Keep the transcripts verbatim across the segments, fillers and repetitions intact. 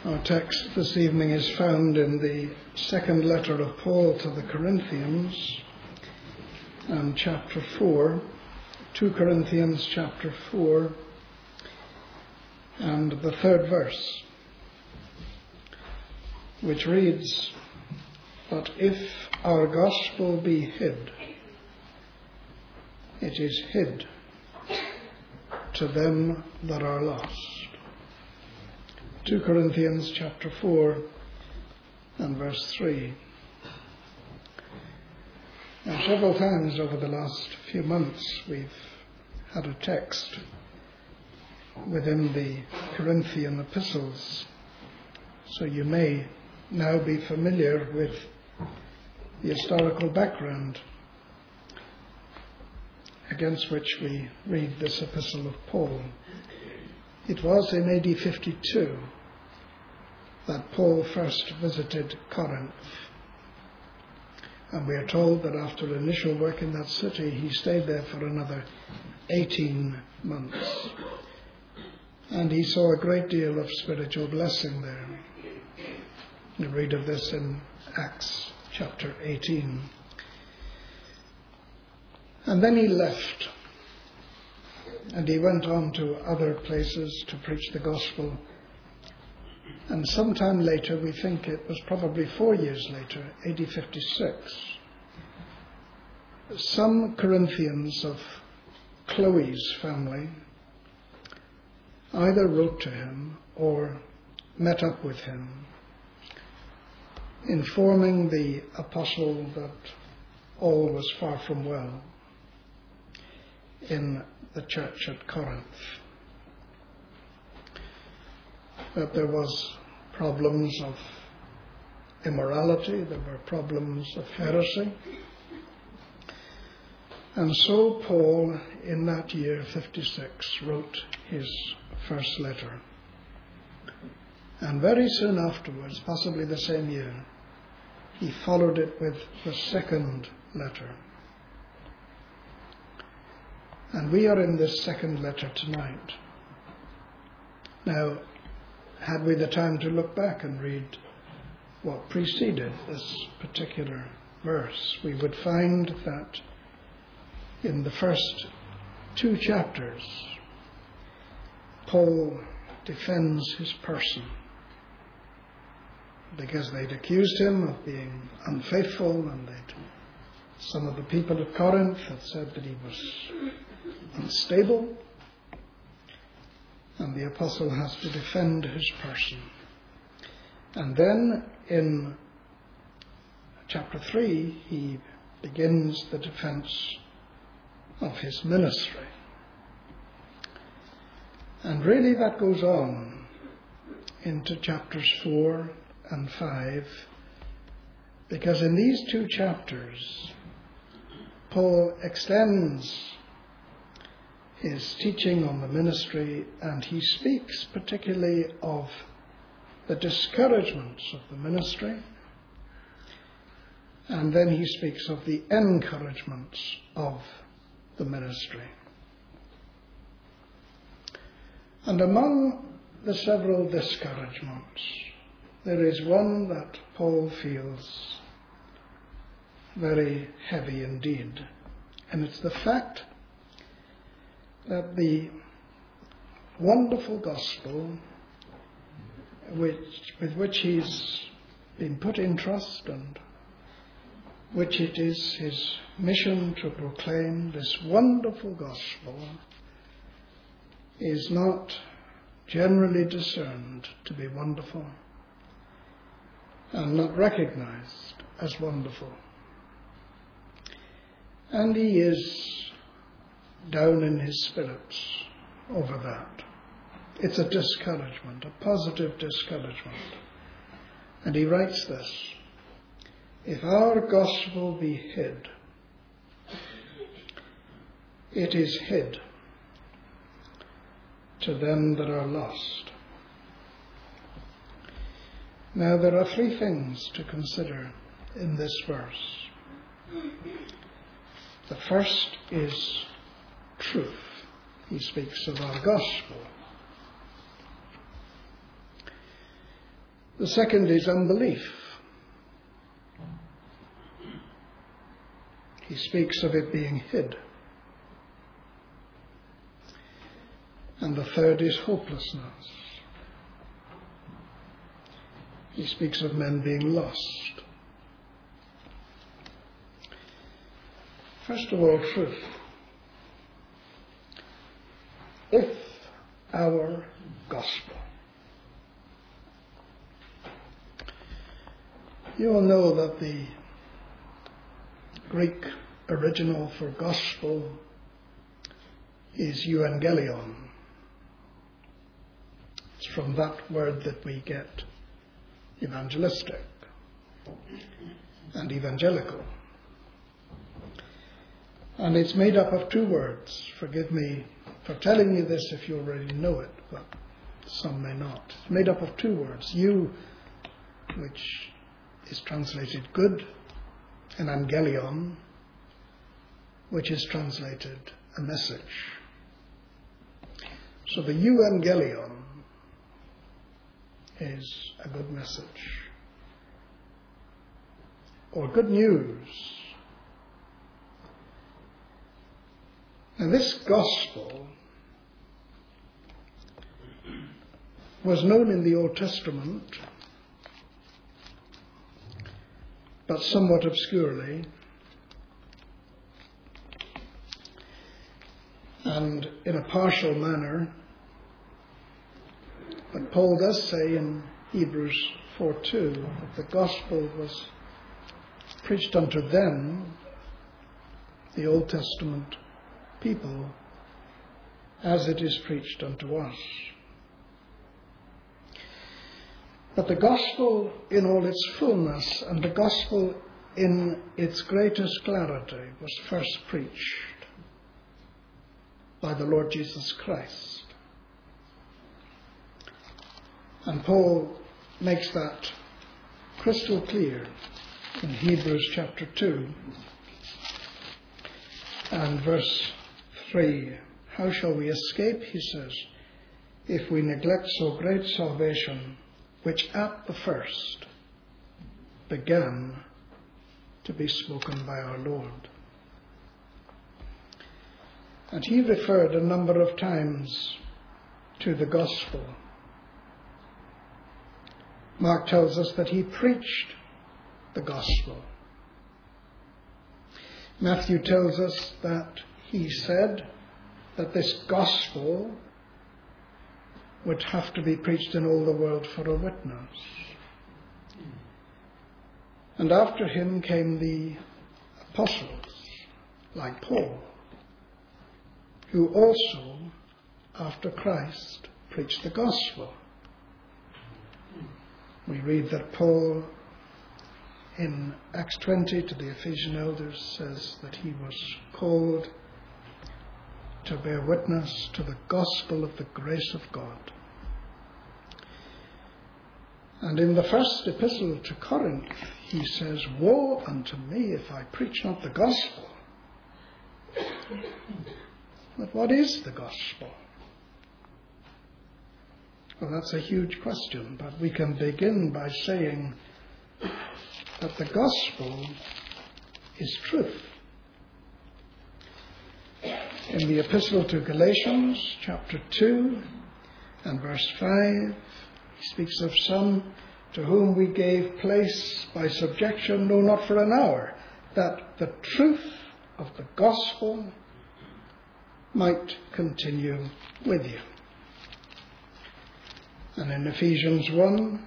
Our text this evening is found in the second letter of Paul to the Corinthians, and chapter four, two Corinthians chapter four, and the third verse, which reads, "But if our gospel be hid, it is hid to them that are lost." two Corinthians chapter four and verse three. Now, several times over the last few months we've had a text within the Corinthian epistles, so you may now be familiar with the historical background against which we read this epistle of Paul. It was in A D fifty-two that Paul first visited Corinth, and we are told that after initial work in that city he stayed there for another eighteen months, and he saw a great deal of spiritual blessing there. You read of this in Acts chapter eighteen. And then he left, and he went on to other places to preach the gospel. And sometime later, we think it was probably four years later, A D fifty-six, some Corinthians of Chloe's family either wrote to him or met up with him, informing the apostle that all was far from well in the church at Corinth, that there was problems of immorality, there were problems of heresy. And so Paul, in that year fifty-six, wrote his first letter. And very soon afterwards, possibly the same year, he followed it with the second letter. And we are in this second letter tonight. Now, had we the time to look back and read what preceded this particular verse, we would find that in the first two chapters, Paul defends his person, because they'd accused him of being unfaithful, and they'd, some of the people of Corinth had said that he was unstable, and the apostle has to defend his person. And then in chapter three, he begins the defense of his ministry. And really that goes on into chapters four and five, because in these two chapters, Paul extends his teaching on the ministry, and he speaks particularly of the discouragements of the ministry, and then he speaks of the encouragements of the ministry. And among the several discouragements, there is one that Paul feels very heavy indeed, and it's the fact that the wonderful gospel which, with which he's been put in trust, and which it is his mission to proclaim, this wonderful gospel is not generally discerned to be wonderful and not recognized as wonderful. And he is down in his spirits over that. It's a discouragement, a positive discouragement. And he writes this: "If our gospel be hid, it is hid to them that are lost." Now, there are three things to consider in this verse. The first is truth. He speaks of our gospel. The second is unbelief. He speaks of it being hid. And the third is hopelessness. He speaks of men being lost. First of all, truth. If our gospel. You will know that the Greek original for gospel is euangelion. It's from that word that we get evangelistic and evangelical. And it's made up of two words. Forgive me for telling you this if you already know it, but some may not. It's made up of two words. Eu, which is translated good, and angelion, which is translated a message. So the euangelion is a good message, or good news. And this gospel was known in the Old Testament, but somewhat obscurely, and in a partial manner. But Paul does say in Hebrews four two that the gospel was preached unto them, the Old Testament people, as it is preached unto us. But the gospel in all its fullness and the gospel in its greatest clarity was first preached by the Lord Jesus Christ. And Paul makes that crystal clear in Hebrews chapter two and verse three. How shall we escape, he says, if we neglect so great salvation, which at the first began to be spoken by our Lord? And he referred a number of times to the gospel. Mark tells us that he preached the gospel. Matthew tells us that he said that this gospel would have to be preached in all the world for a witness. And after him came the apostles, like Paul, who also, after Christ, preached the gospel. We read that Paul, in Acts twenty, to the Ephesian elders, says that he was called to bear witness to the gospel of the grace of God. And in the first epistle to Corinth, he says, woe unto me if I preach not the gospel. But what is the gospel? Well, that's a huge question, but we can begin by saying that the gospel is truth. In the epistle to Galatians, chapter two and verse five, he speaks of some to whom we gave place by subjection, no, not for an hour, that the truth of the gospel might continue with you. And in Ephesians one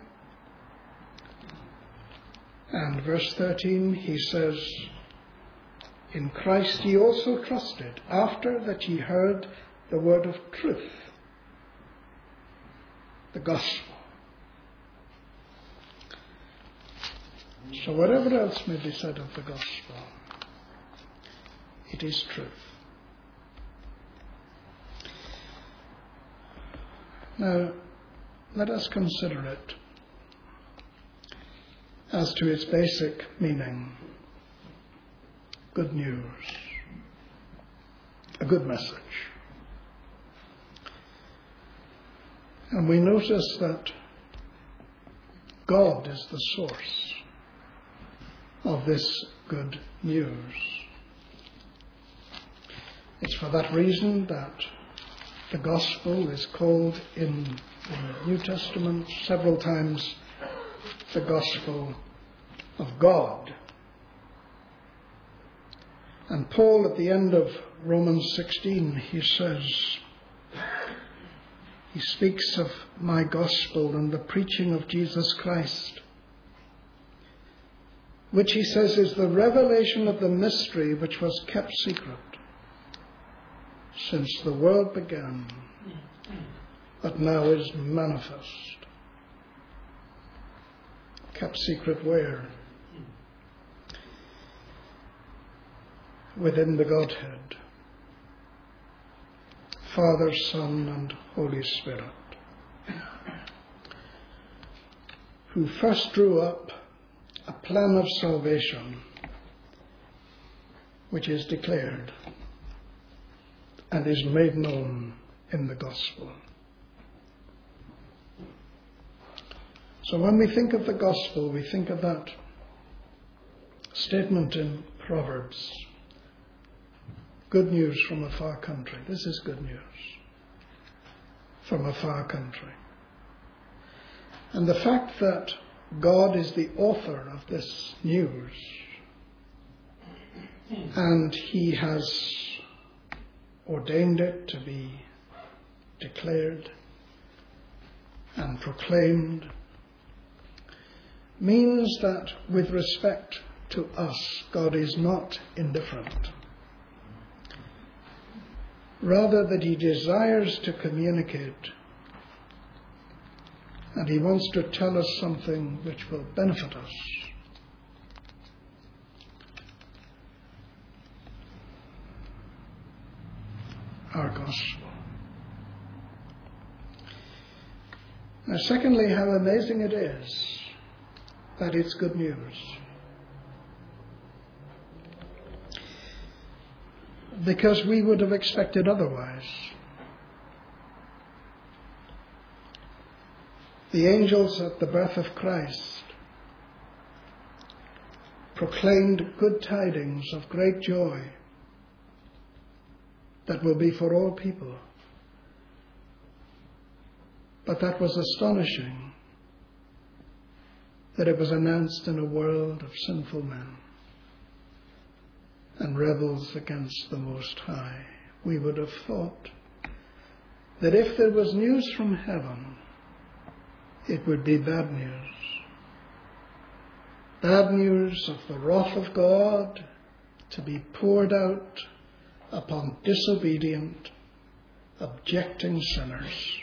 and verse thirteen, he says, in Christ ye also trusted, after that ye heard the word of truth, the gospel. So whatever else may be said of the gospel, it is truth. Now, let us consider it as to its basic meaning. Good news. A good message. And we notice that God is the source of this good news. It's for that reason that the gospel is called in the New Testament several times the gospel of God. And Paul, at the end of Romans sixteen, he says, he speaks of my gospel and the preaching of Jesus Christ, which he says is the revelation of the mystery which was kept secret since the world began, but now is manifest. Kept secret where? Within the Godhead, Father, Son, and Holy Spirit, who first drew up a plan of salvation which is declared and is made known in the gospel. So when we think of the gospel, we think of that statement in Proverbs, good news from a far country. This is good news from a far country. And the fact that God is the author of this news, and he has ordained it to be declared and proclaimed, means that with respect to us, God is not indifferent. Rather, that he desires to communicate, and he wants to tell us something which will benefit us. Our gospel. Now, secondly, how amazing it is that it's good news. Because we would have expected otherwise. The angels at the birth of Christ proclaimed good tidings of great joy that will be for all people. But that was astonishing, that it was announced in a world of sinful men and rebels against the Most High. We would have thought that if there was news from heaven, it would be bad news. Bad news of the wrath of God to be poured out upon disobedient, objecting sinners.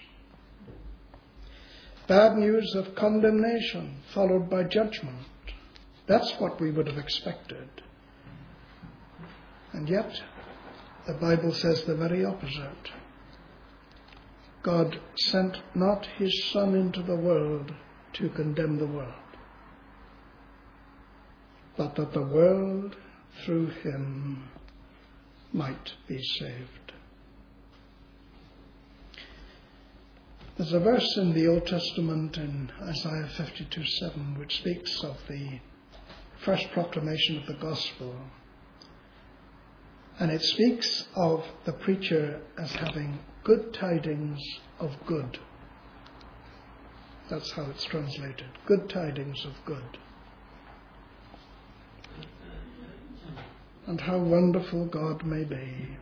Bad news of condemnation followed by judgment. That's what we would have expected. And yet, the Bible says the very opposite. God sent not his Son into the world to condemn the world, but that the world through him might be saved. There's a verse in the Old Testament in Isaiah fifty-two seven which speaks of the first proclamation of the gospel. And it speaks of the preacher as having good tidings of good. That's how it's translated. Good tidings of good. And how wonderful God may be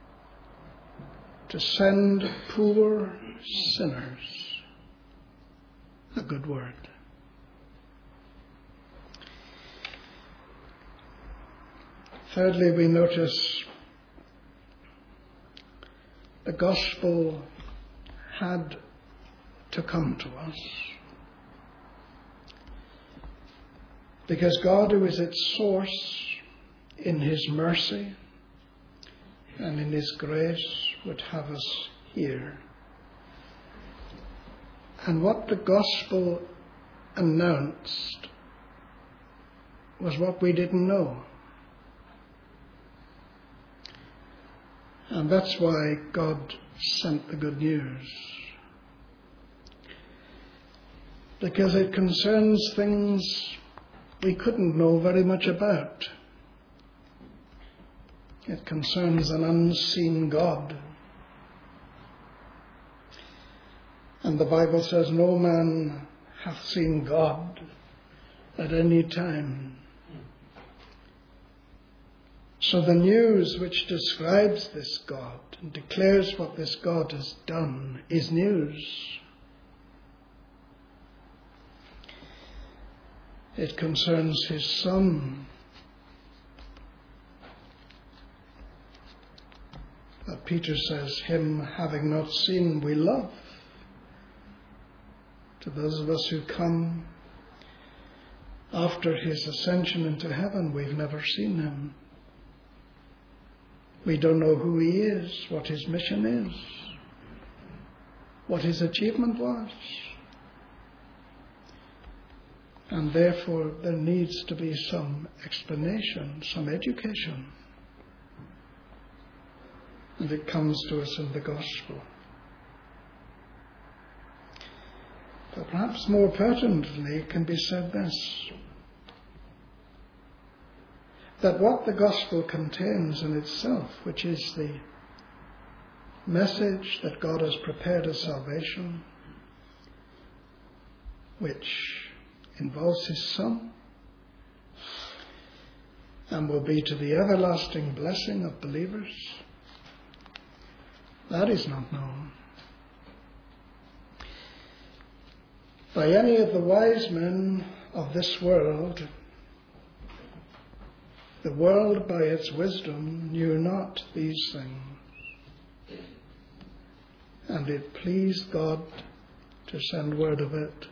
to send poor sinners a good word. Thirdly, we notice the gospel had to come to us because God, who is its source, in his mercy and in his grace, would have us here. And what the gospel announced was what we didn't know. And that's why God sent the good news. because it concerns things we couldn't know very much about. It concerns an unseen God. And the Bible says, no man hath seen God at any time. So the news which describes this God and declares what this God has done is news. It concerns his Son. But Peter says, him having not seen we love. To those of us who come after his ascension into heaven, we've never seen him. We don't know who he is, what his mission is, what his achievement was. And therefore there needs to be some explanation, some education. And it comes to us in the gospel. But perhaps more pertinently can be said this, that what the gospel contains in itself, which is the message that God has prepared as salvation, which involves his Son, and will be to the everlasting blessing of believers, that is not known by any of the wise men of this world. The world, by its wisdom, knew not these things, and it pleased God to send word of it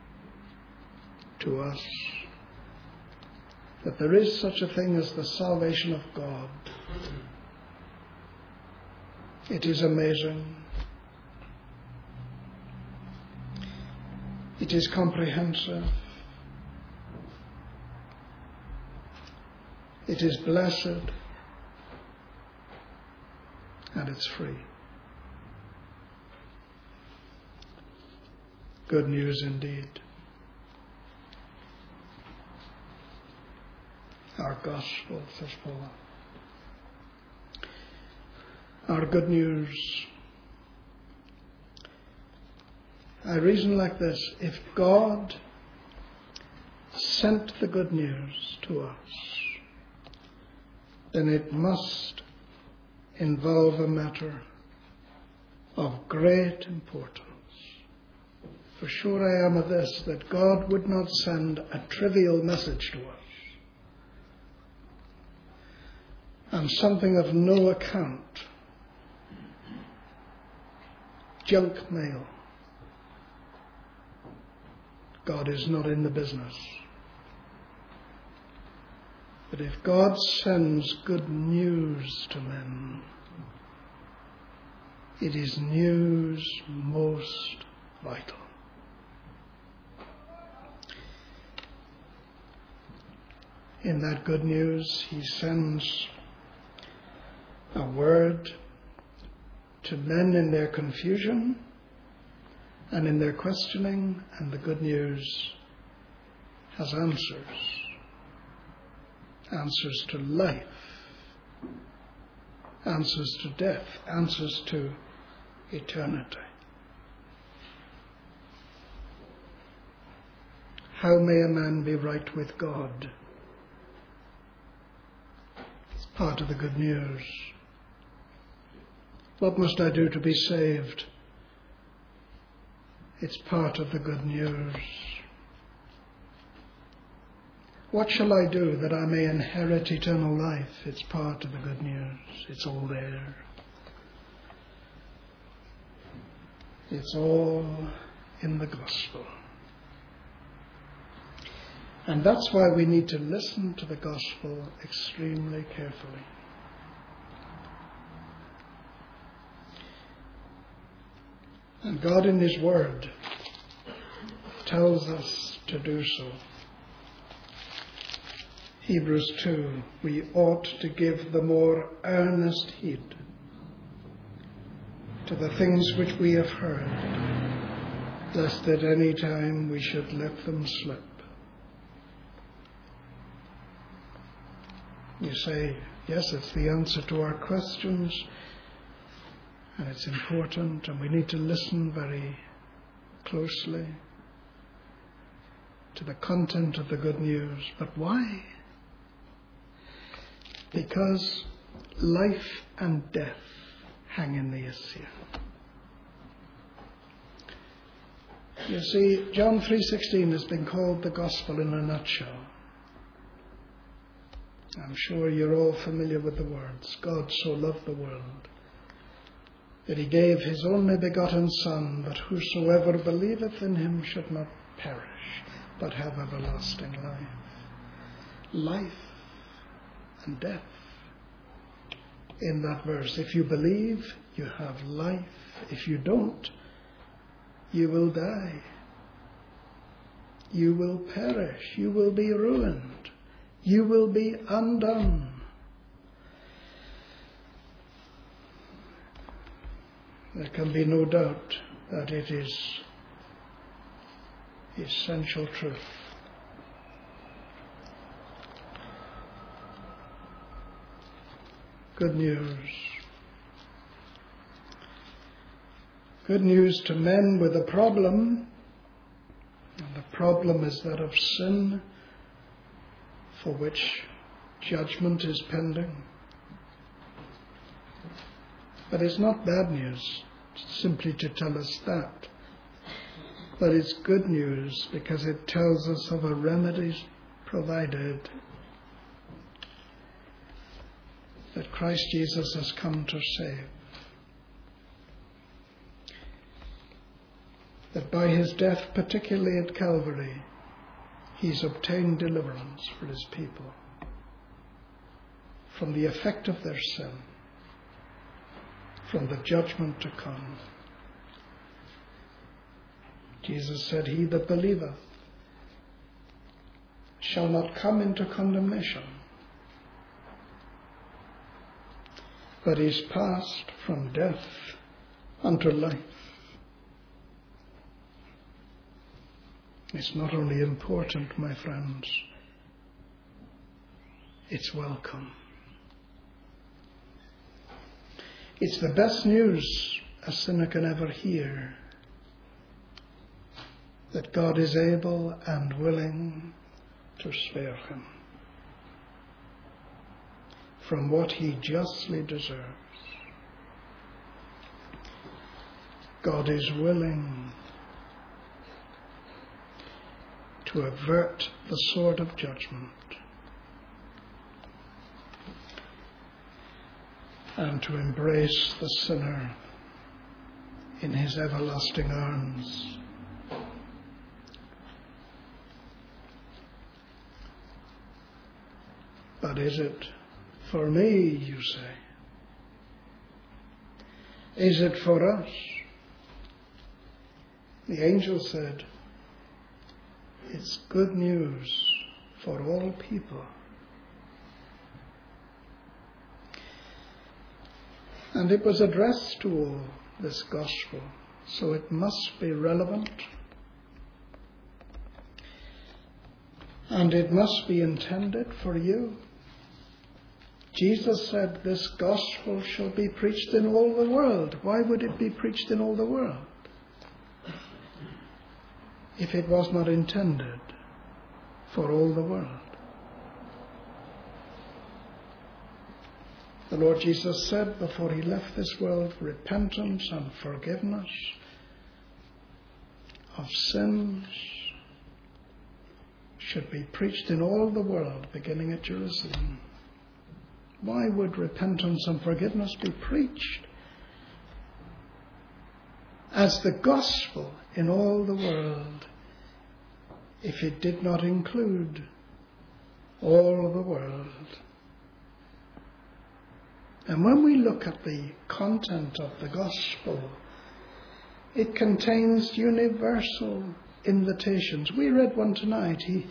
to us, that there is such a thing as the salvation of God. It is amazing. It is comprehensive. It is blessed. And it's free. Good news indeed. Our gospel, says Paul. Our good news. I reason like this: if God sent the good news to us, then it must involve a matter of great importance. For sure I am of this, that God would not send a trivial message to us, and something of no account, junk mail. God is not in the business. But if God sends good news to men, it is news most vital. In that good news, he sends a word to men in their confusion and in their questioning, and the good news has answers. Answers to life, answers to death, answers to eternity. How may a man be right with God? It's part of the good news. What must I do to be saved? It's part of the good news. What shall I do that I may inherit eternal life? It's part of the good news. It's all there. It's all in the gospel. And that's why we need to listen to the gospel extremely carefully. And God in his word tells us to do so. Hebrews two, we ought to give the more earnest heed to the things which we have heard, lest at any time we should let them slip. You say, yes, it's the answer to our questions, and it's important, and we need to listen very closely to the content of the good news. But why? Because life and death hang in the issue. You see, John three sixteen has been called the gospel in a nutshell. I'm sure you're all familiar with the words. God so loved the world that he gave his only begotten Son, that whosoever believeth in him should not perish, but have everlasting life. Life and death in that verse. If you believe, you have life. If you don't, you will die. You will perish. You will be ruined. You will be undone. There can be no doubt that it is essential truth. Good news. Good news to men with a problem. And the problem is that of sin, for which judgment is pending. But it's not bad news simply to tell us that. But it's good news because it tells us of a remedy provided, that Christ Jesus has come to save. That by his death, particularly at Calvary, he's obtained deliverance for his people from the effect of their sin, from the judgment to come. Jesus said, he that believeth shall not come into condemnation, but is passed from death unto life. It's not only important, my friends, it's welcome. It's the best news a sinner can ever hear, that God is able and willing to spare him from what he justly deserves. God is willing to avert the sword of judgment and to embrace the sinner in his everlasting arms. But is it for me, you say? Is it for us? The angel said, it's good news for all people. And it was addressed to all, this gospel, so it must be relevant. And it must be intended for you. Jesus said, this gospel shall be preached in all the world. Why would it be preached in all the world if it was not intended for all the world? The Lord Jesus said before he left this world, repentance and forgiveness of sins should be preached in all the world, beginning at Jerusalem. Why would repentance and forgiveness be preached as the gospel in all the world if it did not include all the world? And when we look at the content of the gospel, it contains universal invitations. We read one tonight. He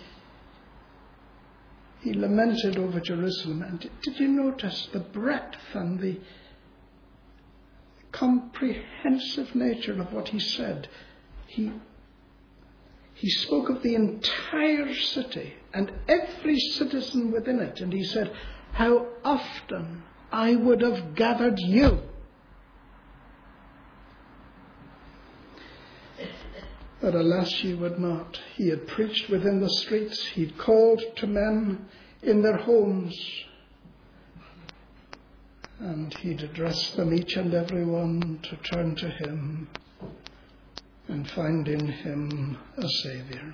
He lamented over Jerusalem. And did you notice the breadth and the comprehensive nature of what he said? he, he spoke of the entire city and every citizen within it. And he said, how often I would have gathered you. But alas, ye would not. He had preached within the streets. He'd called to men in their homes. And he'd addressed them, each and every one, to turn to him and find in him a Saviour.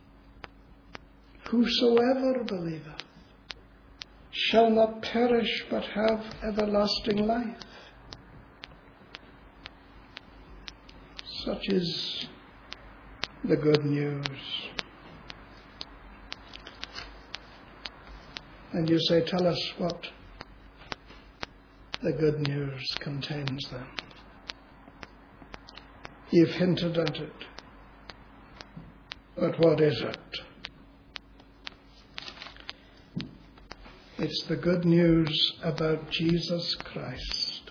Whosoever believeth shall not perish but have everlasting life. Such is the good news. And you say, tell us what the good news contains then. You've hinted at it. But what is it? It's the good news about Jesus Christ.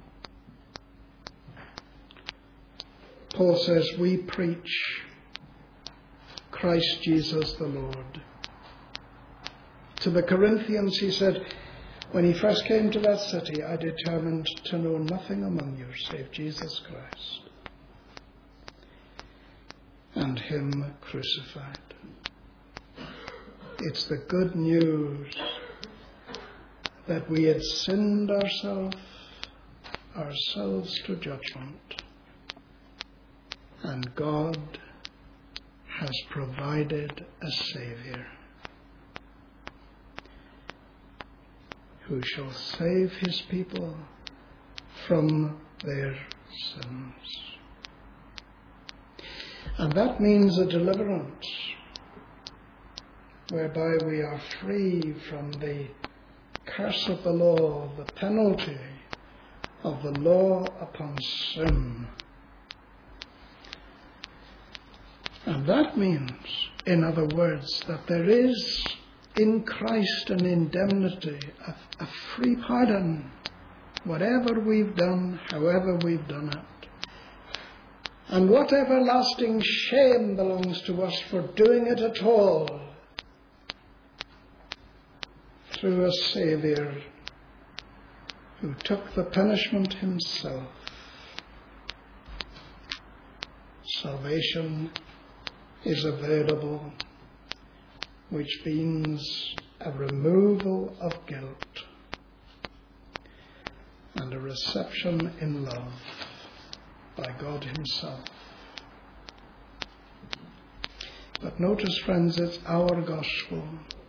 Paul says we preach Christ Jesus the Lord. To the Corinthians he said, when he first came to that city, I determined to know nothing among you save Jesus Christ and him crucified. It's the good news that we had sinned ourselves, ourselves to judgment, and God has provided a Saviour who shall save his people from their sins. And that means a deliverance whereby we are free from the curse of the law, the penalty of the law upon sin. And that means, in other words, that there is in Christ an indemnity, a, a free pardon, whatever we've done, however we've done it. And what everlasting shame belongs to us for doing it at all, through a Saviour who took the punishment himself. Salvation is available, which means a removal of guilt and a reception in love by God himself. But notice, friends, it's our gospel.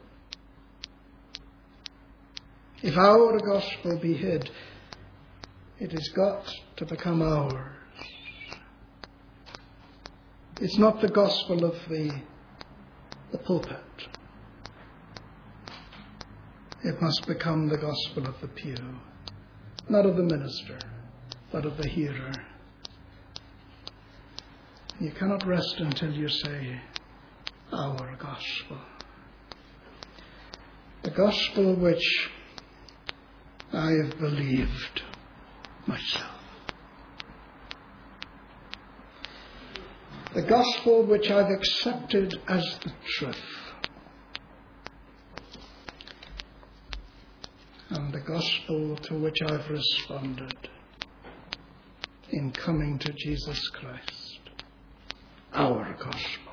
If our gospel be hid, it has got to become ours. It's not the gospel of the, the pulpit. It must become the gospel of the pew, not of the minister, but of the hearer. You cannot rest until you say, our gospel. The gospel which I have believed myself. The gospel which I've accepted as the truth. And the gospel to which I've responded in coming to Jesus Christ. Our gospel.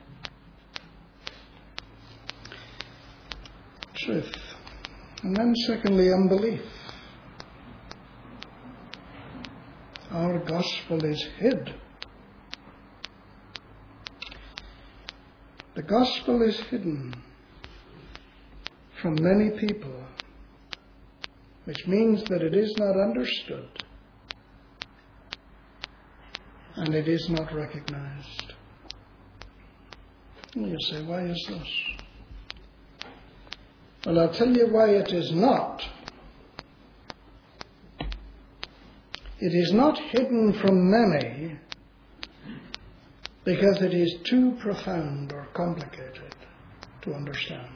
Truth. And then secondly, unbelief. Our gospel is hid. The gospel is hidden from many people, which means that it is not understood and it is not recognized. And you say, why is this? Well, I'll tell you why it is not. It is not hidden from many because it is too profound or complicated to understand.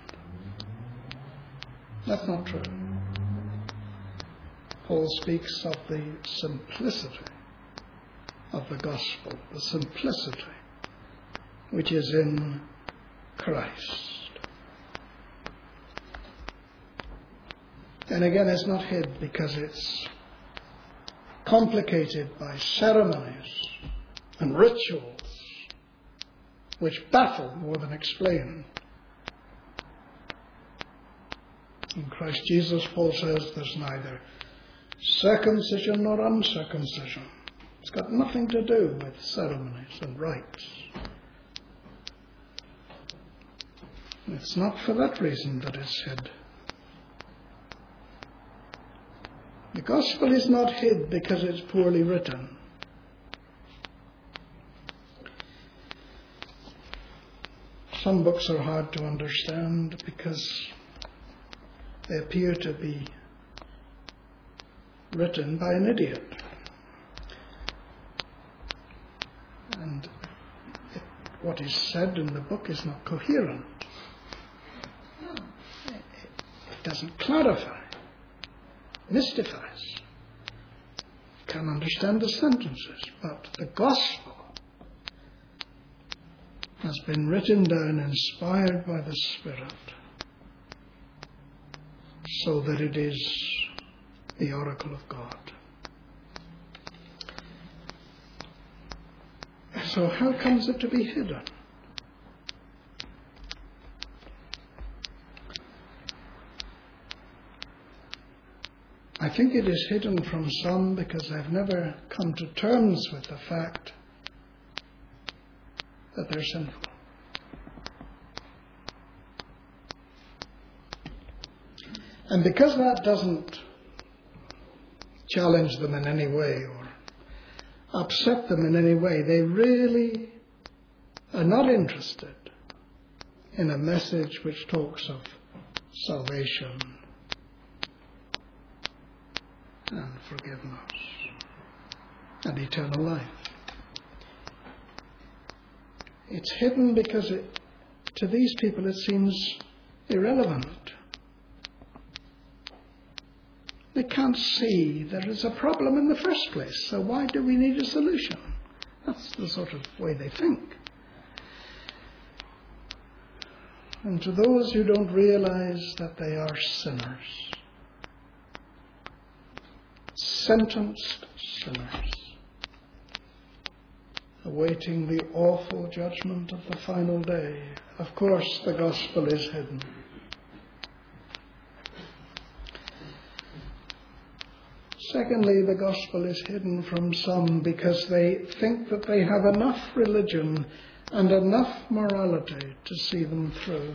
That's not true. Paul speaks of the simplicity of the gospel, the simplicity which is in Christ. And again, it's not hid because it's complicated by ceremonies and rituals which baffle more than explain. In Christ Jesus, Paul says, there's neither circumcision nor uncircumcision. It's got nothing to do with ceremonies and rites. It's not for that reason that it's hid. The gospel is not hid because it's poorly written. Some books are hard to understand because they appear to be written by an idiot. And it, what is said in the book is not coherent. It, it doesn't clarify. Mystifies. Can understand the sentences, but the gospel has been written down, inspired by the Spirit, so that it is the oracle of God. So how comes it to be hidden? I think it is hidden from some because they've never come to terms with the fact that they're sinful. And because that doesn't challenge them in any way or upset them in any way, they really are not interested in a message which talks of salvation and forgiveness and eternal life. It's hidden because it, to these people it seems irrelevant. They can't see there is a problem in the first place, so why do we need a solution? That's the sort of way they think. And to those who don't realize that they are sinners, sentenced sinners, awaiting the awful judgment of the final day, of course the gospel is hidden. Secondly, the gospel is hidden from some because they think that they have enough religion and enough morality to see them through.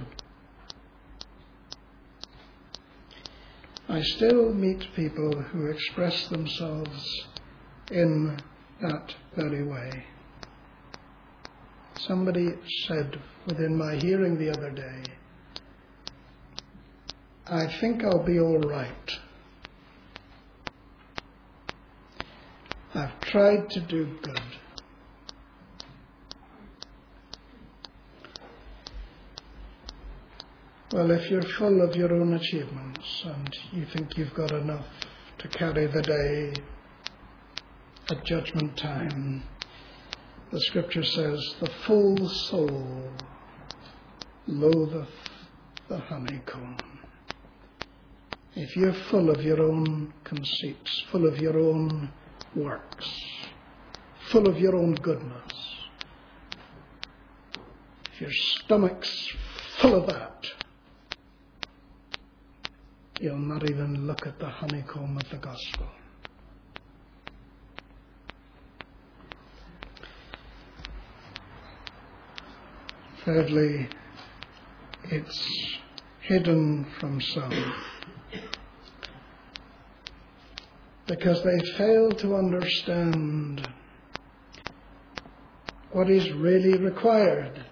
I still meet people who express themselves in that very way. Somebody said within my hearing the other day, I think I'll be all right. I've tried to do good. Well, if you're full of your own achievements and you think you've got enough to carry the day at judgment time, the scripture says, the full soul loatheth the honeycomb. If you're full of your own conceits, full of your own works, full of your own goodness, if your stomach's full of that, you'll not even look at the honeycomb of the gospel. Thirdly, it's hidden from some because they fail to understand what is really required.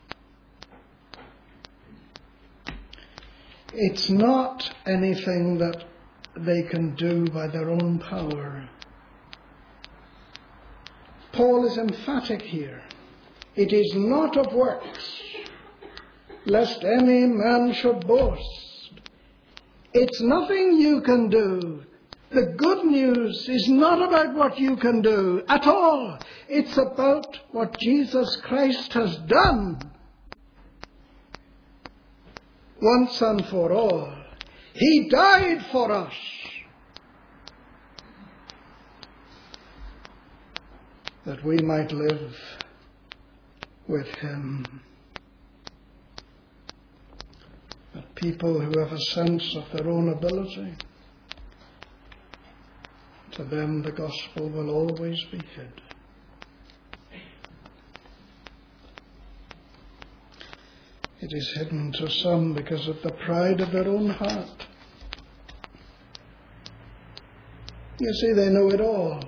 It's not anything that they can do by their own power. Paul is emphatic here. It is not of works, lest any man should boast. It's nothing you can do The good news is not about what you can do at all. It's about what Jesus Christ has done once and for all. He died for us. That we might live with him. But people who have a sense of their own ability, to them the gospel will always be hid. It is hidden to some because of the pride of their own heart. You see, they know it all.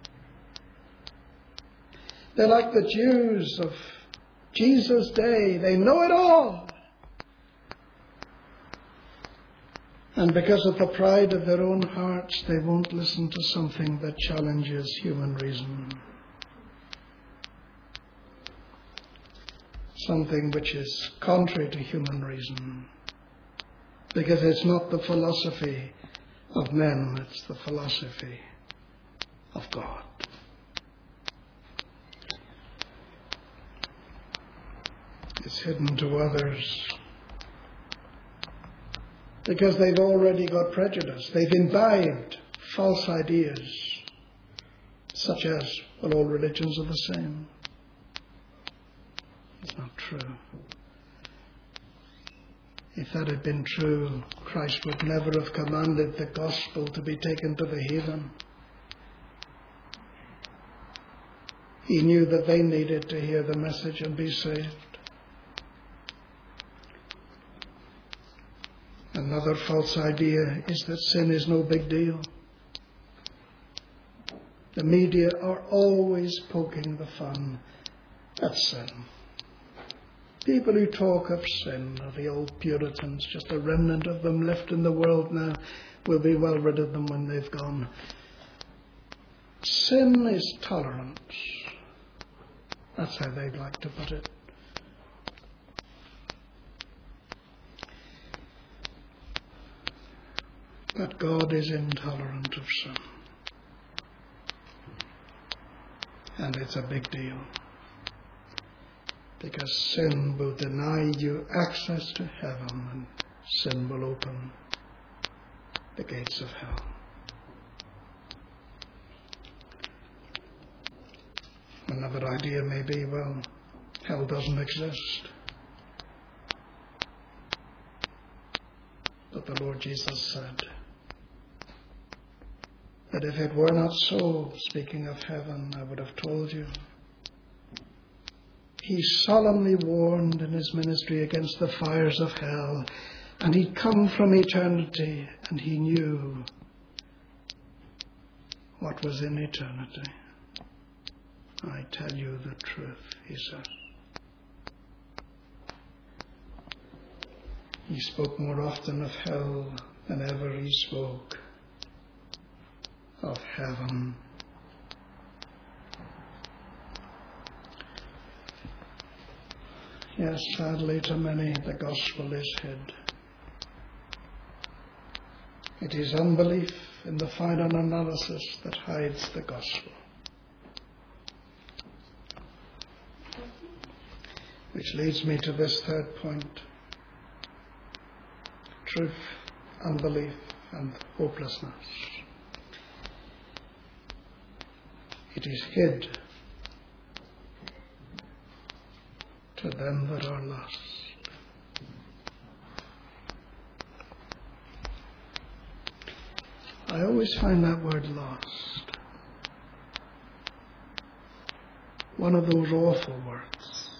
They're like the Jews of Jesus' day. They know it all. And because of the pride of their own hearts, they won't listen to something that challenges human reason. Something which is contrary to human reason. Because it's not the philosophy of men, it's the philosophy of God. It's hidden to others because they've already got prejudice. They've imbibed false ideas, such as, well, all religions are the same. It's not true. If that had been true, Christ would never have commanded the gospel to be taken to the heathen. He knew that they needed to hear the message and be saved. Another false idea is that sin is no big deal. The media are always poking the fun at sin. People who talk of sin are the old Puritans, just a remnant of them left in the world now. We'll be well rid of them when they've gone. Sin is tolerance. That's how they'd like to put it. But God is intolerant of sin. And it's a big deal. Because sin will deny you access to heaven, and sin will open the gates of hell. Another idea may be, well, hell doesn't exist. But the Lord Jesus said that if it were not so, speaking of heaven, I would have told you. He solemnly warned in his ministry against the fires of hell, and he'd come from eternity, and he knew what was in eternity. I tell you the truth, he said. He spoke more often of hell than ever he spoke of heaven. Yes, sadly to many the gospel is hid. It is unbelief in the final analysis that hides the gospel. Which leads me to this third point. Truth, unbelief, and hopelessness. It is hid to them that are lost. I always find that word lost one of those awful words.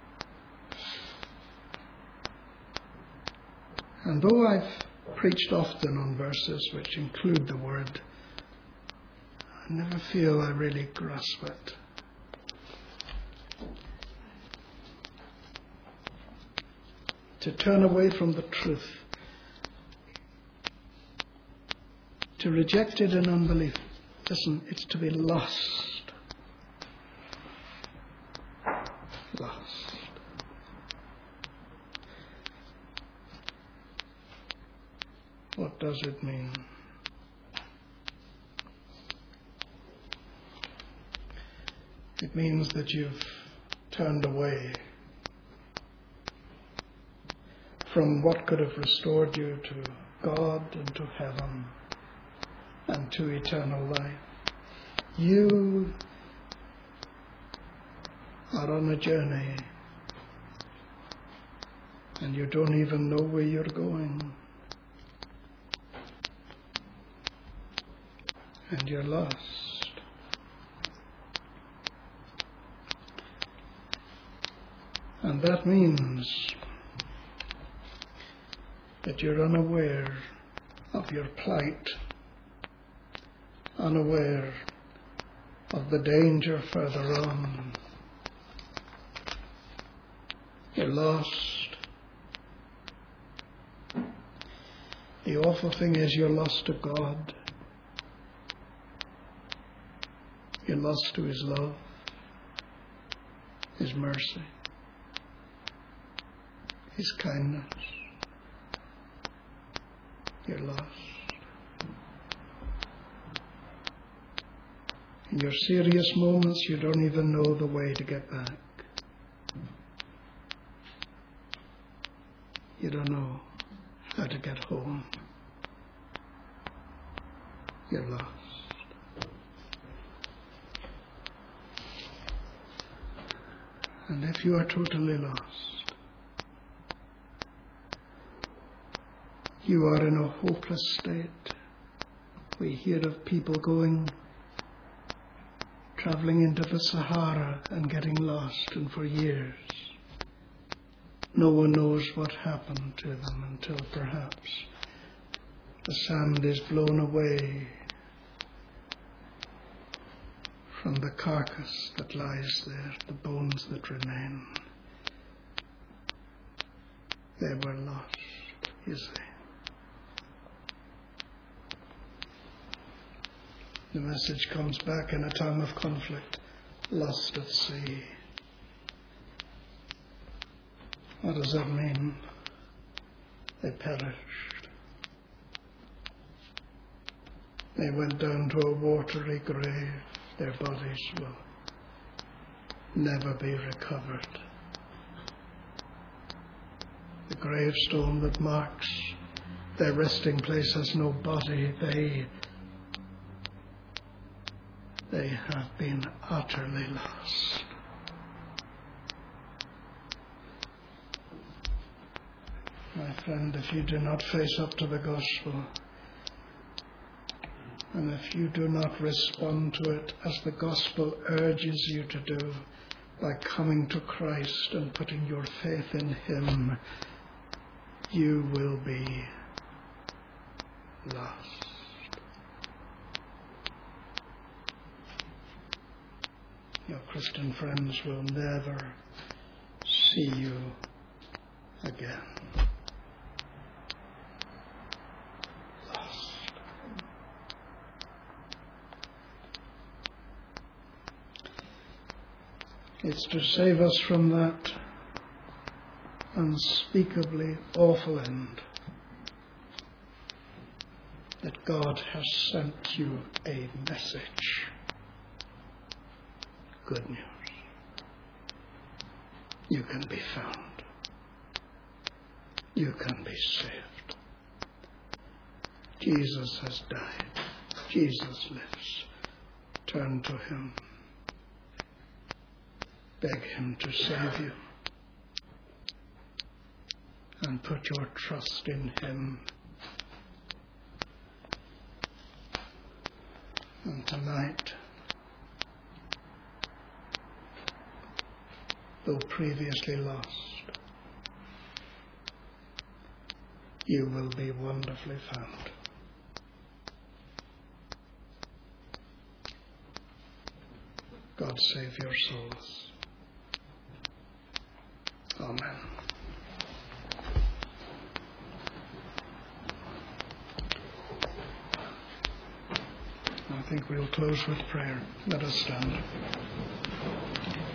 And though I've preached often on verses which include the word, I never feel I really grasp it. To turn away from the truth, to reject it in unbelief, listen, it's to be lost. Lost. What does it mean? It means that you've turned away from what could have restored you to God and to heaven and to eternal life. You are on a journey and you don't even know where you're going. And you're lost. And that means that you're unaware of your plight, unaware of the danger further on. You're lost. The awful thing is you're lost to God. You're lost to His love, His mercy, His kindness. You're lost. In your serious moments, you don't even know the way to get back. You don't know how to get home. You're lost. And if you are totally lost, you are in a hopeless state. We hear of people going, traveling into the Sahara and getting lost, and for years no one knows what happened to them until perhaps the sand is blown away from the carcass that lies there, the bones that remain. They were lost, you see. The message comes back in a time of conflict, lost at sea. What does that mean? They perished. They went down to a watery grave. Their bodies will never be recovered. The gravestone that marks their resting place has no body. They, they have been utterly lost. My friend, if you do not face up to the gospel, and if you do not respond to it as the gospel urges you to do, by coming to Christ and putting your faith in Him, you will be lost. Your Christian friends will never see you again. It's to save us from that unspeakably awful end that God has sent you a message. Good news. You can be found. You can be saved. Jesus has died. Jesus lives. Turn to Him. Beg Him to save you. And put your trust in Him. And tonight, though previously lost, you will be wonderfully found. God save your souls. Amen. I think we'll close with prayer. Let us stand.